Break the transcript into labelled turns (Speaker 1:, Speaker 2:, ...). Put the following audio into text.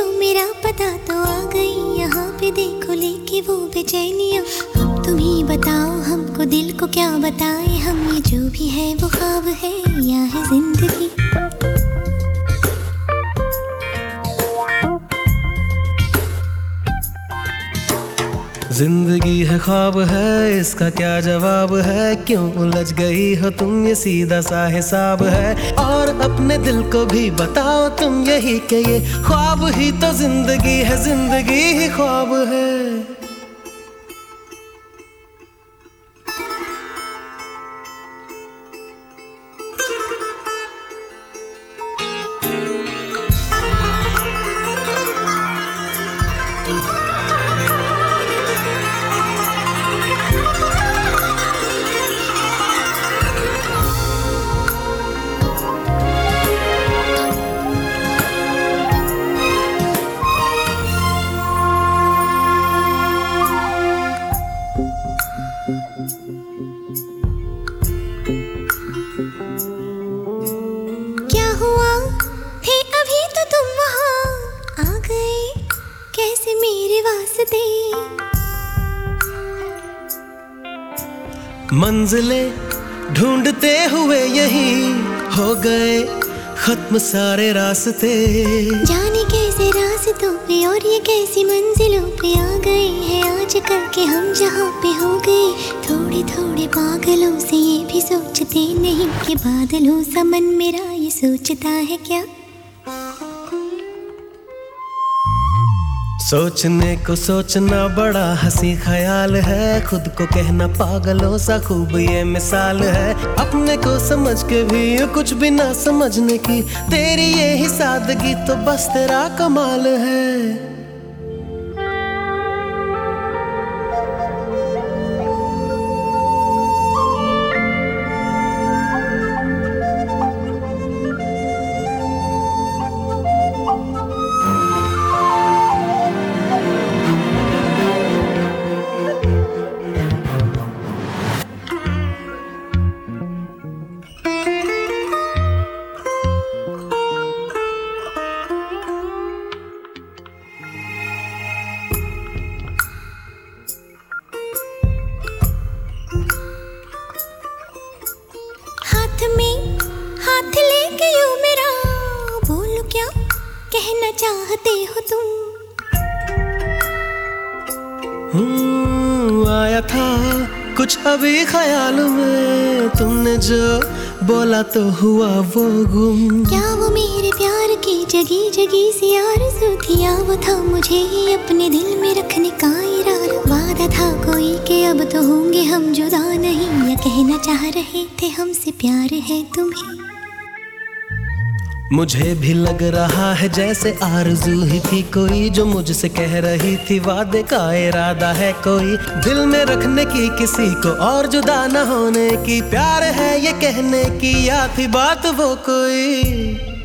Speaker 1: मेरा पता तो आ गई यहाँ पे, देखो लेके वो बेचैनियाँ। अब तुम ही बताओ हमको, दिल को क्या बताए हम, ये जो भी है वो ख्वाब है या है जिंदगी।
Speaker 2: जिंदगी है ख्वाब है, इसका क्या जवाब है, क्यों उलझ गई हो तुम, ये सीधा सा हिसाब है। और अपने दिल को भी बताओ तुम यही कि ये ख्वाब ही तो जिंदगी है, जिंदगी ही ख्वाब है।
Speaker 1: क्या हुआ थे अभी तो तुम वहाँ आ गए, कैसे मेरे वास्ते।
Speaker 2: मंजिलें ढूंढते हुए यही हो गए खत्म सारे रास्ते।
Speaker 1: जाने कैसे रास्तों पे और ये कैसी मंजिलों पे आ गए हैं आज कल के हम, जहाँ पे हो गए थोड़े थोड़े पागलों से। ये भी सोचते नहीं कि बादलों सा मन मेरा ये सोचता है क्या।
Speaker 2: सोचने को सोचना बड़ा हंसी ख्याल है, खुद को कहना पागलों सा खूब ये मिसाल है। अपने को समझ के भी कुछ भी ना समझने की तेरी ये ही सादगी तो बस तेरा कमाल है।
Speaker 1: हाथ में हाथ लेके यूं मेरा बोलो क्या कहना चाहते हो तुम।
Speaker 2: आया था कुछ अभी ख्याल में, तुमने जो बोला तो हुआ वो गुम।
Speaker 1: क्या वो मेरे प्यार की जगी जगी सी आरज़ू थी, या वो था मुझे ही अपने दिल में रखने का इरादा। वादा था कोई कि अब तो होंगे हम जुदा नहीं, या कहना चाह रहे थे हमसे प्यार है तुम्हें।
Speaker 2: मुझे भी लग रहा है जैसे आरज़ू ही थी कोई, जो मुझसे कह रही थी वादे का इरादा है कोई। दिल में रखने की किसी को और जुदा न होने की, प्यार है ये कहने की, या थी बात वो कोई।